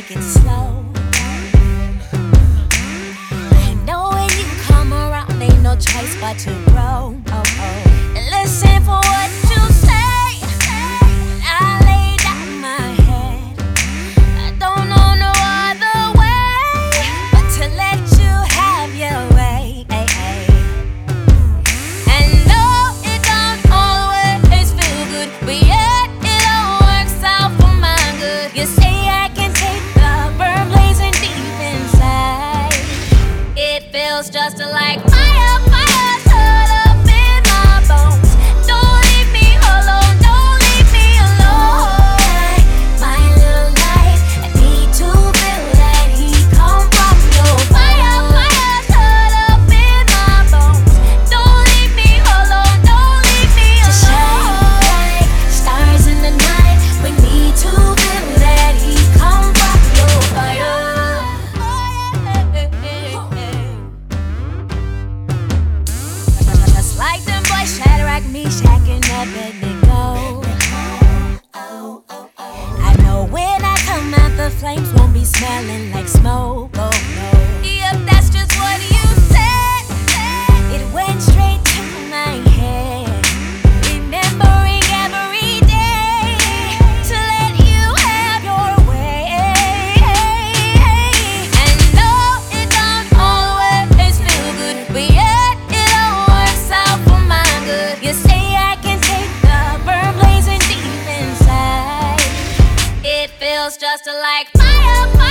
take it slow. I know when you come around, ain't no choice but to grow. Oh, oh. And listen for what you say. When I lay down my head, I don't know no other way but to let you have your way. And no, it don't always feel good, but yet it all works out for my good. You say I can take the burn blazing deep inside. It feels just like fire, fire, shut up in my bones. Don't leave me alone, don't leave me alone. My little light, I need to feel that heat come from your fire, fire, shut up in my bones. Don't leave me alone, don't leave me alone. To shine like stars in the night, we need to feel that heat come from your fire. Just like them boys, Shadrach, Meshach, and Abednego. I know when I come out, the flames won't be smelling like smoke. Oh no. Yep, that's just what you said. It went straight to my head, remembering every day to let you have your way. And no, it don't always feel good, but yet it all works out for my good. You say I can take the burn blazing deep inside. It feels just like fire, fire.